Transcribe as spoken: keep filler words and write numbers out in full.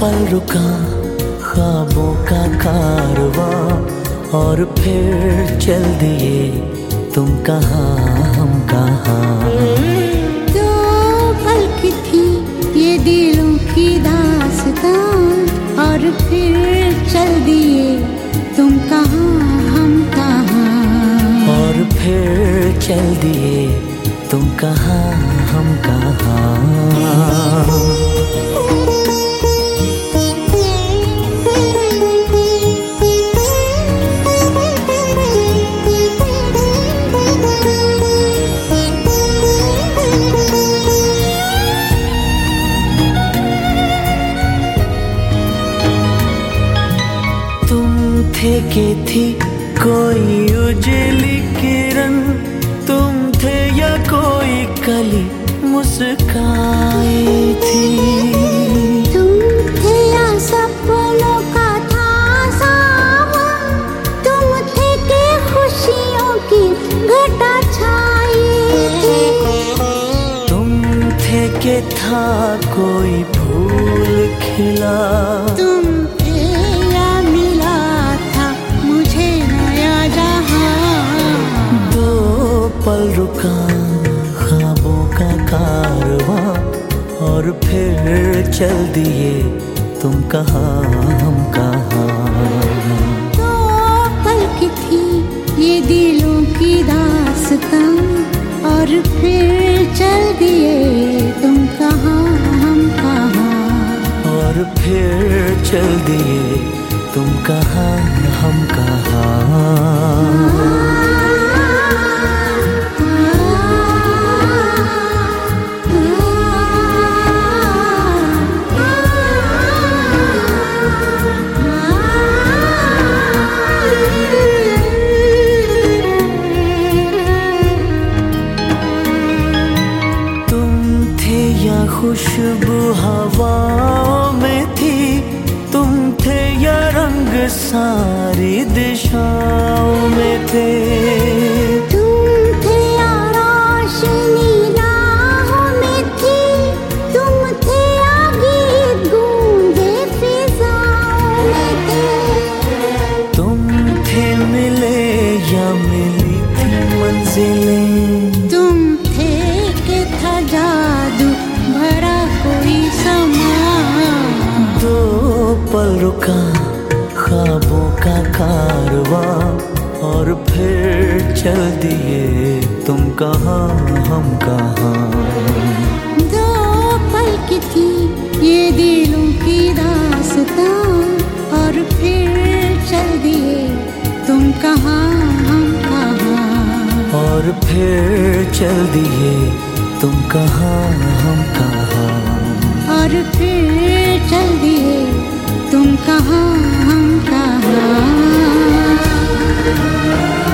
पल रुका ख्वाबों का कारवां और फिर चल दिए तुम कहाँ हम कहाँ। दो पल की थी ये दिलों की दास्तां और फिर चल दिए तुम कहाँ हम कहाँ। और फिर चल दिए तुम कहाँ हम कहाँ। थे के थी कोई उजली किरण, तुम थे या कोई कली मुस्काई थी। तुम थे या सपनों का था सावन, तुम थे के खुशियों की घटा छाई थी। तुम थे के था कोई फूल खिला, तुम पल रुका ख्वाबों का कारवां और फिर चल दिए तुम कहाँ हम कहाँ। दो पल की थी ये दिलों की दास्तां और फिर चल दिए तुम कहाँ हम कहाँ। और फिर चल दिए तुम कहाँ हम कहाँ। खुशबू हवाओं में थी, तुम थे या रंग सारी दिशाओं में थे। तुम थे या रोशनी राहों में थी, तुम थे या गीत गूंजे फिजाओं में थे। तुम थे मिले या मिली थी मंजिलें, तुम थे के था जादू भरा कोई समा। दो पल रुका ख्वाबों का कारवां और फिर चल दिए तुम कहाँ हम कहाँ। दो पल की थी ये दिलों की दास्तां और फिर चल दिए तुम कहाँ हम कहाँ। और फिर चल दिए तुम कहाँ हम कहाँ। और फिर चल दिए तुम कहाँ हम कहाँ।